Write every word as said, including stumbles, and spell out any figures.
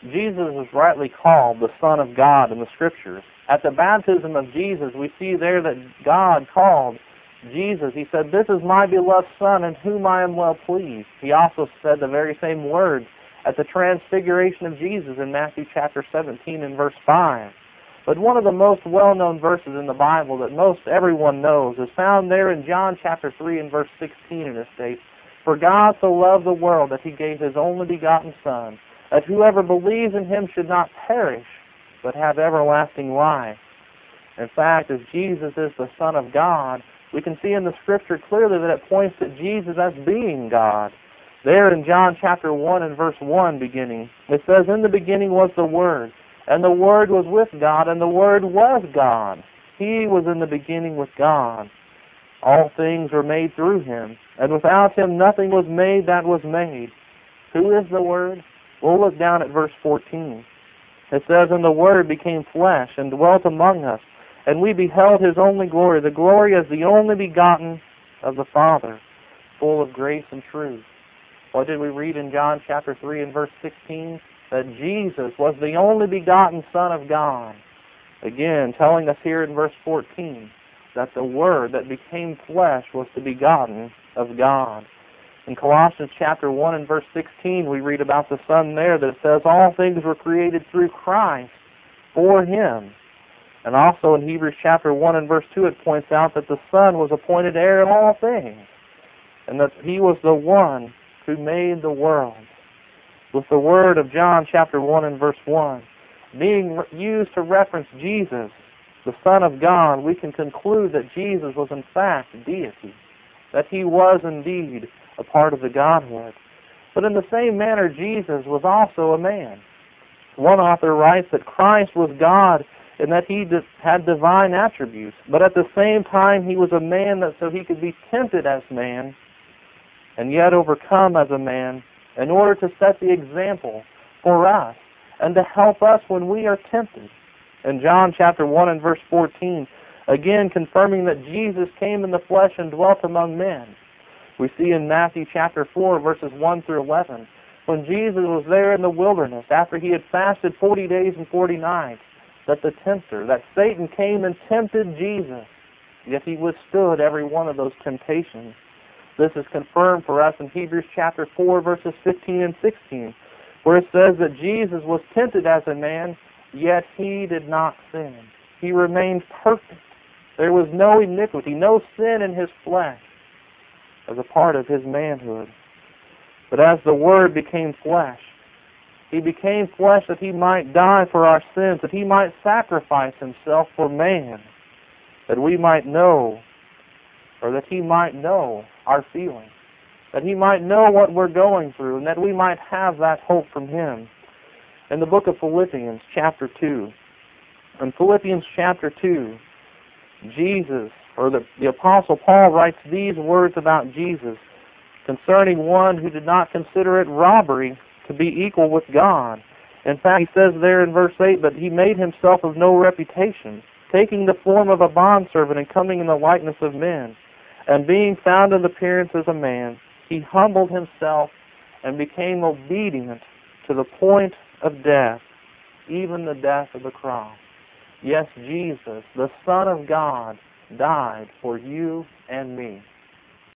Jesus is rightly called the Son of God in the Scriptures. At the baptism of Jesus, we see there that God called Jesus. He said, "This is my beloved Son in whom I am well pleased." He also said the very same words at the transfiguration of Jesus in Matthew chapter seventeen and verse five. But one of the most well-known verses in the Bible that most everyone knows is found there in John chapter three and verse sixteen, and it states, "For God so loved the world that he gave his only begotten Son, that whoever believes in him should not perish, but have everlasting life." In fact, as Jesus is the Son of God, we can see in the Scripture clearly that it points to Jesus as being God. There in John chapter one and verse one beginning, it says, "In the beginning was the Word, and the Word was with God, and the Word was God. He was in the beginning with God. All things were made through him, and without him nothing was made that was made." Who is the Word? We'll look down at verse fourteen. It says, "And the Word became flesh and dwelt among us, and we beheld his only glory, the glory as the only begotten of the Father, full of grace and truth." What did we read in John chapter three and verse sixteen? That Jesus was the only begotten Son of God. Again, telling us here in verse fourteen that the Word that became flesh was the begotten of God. In Colossians chapter one and verse sixteen, we read about the Son there that it says, "All things were created through Christ for him." And also in Hebrews chapter one and verse two, it points out that the Son was appointed heir of all things, and that he was the one who made the world. With the word of John chapter one and verse one being used to reference Jesus, the Son of God, we can conclude that Jesus was in fact deity, that he was indeed a part of the Godhead. But in the same manner, Jesus was also a man. One author writes that Christ was God in that he had divine attributes, but at the same time he was a man that so he could be tempted as man and yet overcome as a man in order to set the example for us and to help us when we are tempted. In John chapter one and verse fourteen, again confirming that Jesus came in the flesh and dwelt among men. We see in Matthew chapter four verses one through eleven, when Jesus was there in the wilderness after he had fasted forty days and forty nights, that the tempter, that Satan came and tempted Jesus, yet he withstood every one of those temptations. This is confirmed for us in Hebrews chapter four verses fifteen and sixteen, where it says that Jesus was tempted as a man, yet he did not sin. He remained perfect. There was no iniquity, no sin in his flesh as a part of his manhood. But as the Word became flesh, he became flesh that he might die for our sins, that he might sacrifice himself for man, that we might know, or that he might know our feelings, that he might know what we're going through, and that we might have that hope from him. In the book of Philippians chapter two, in Philippians chapter two, Jesus, or the, the Apostle Paul writes these words about Jesus concerning one who did not consider it robbery to be equal with God. In fact, he says there in verse eight, "But he made himself of no reputation, taking the form of a bondservant and coming in the likeness of men. And being found in appearance as a man, he humbled himself and became obedient to the point of death, even the death of the cross." Yes, Jesus, the Son of God, died for you and me.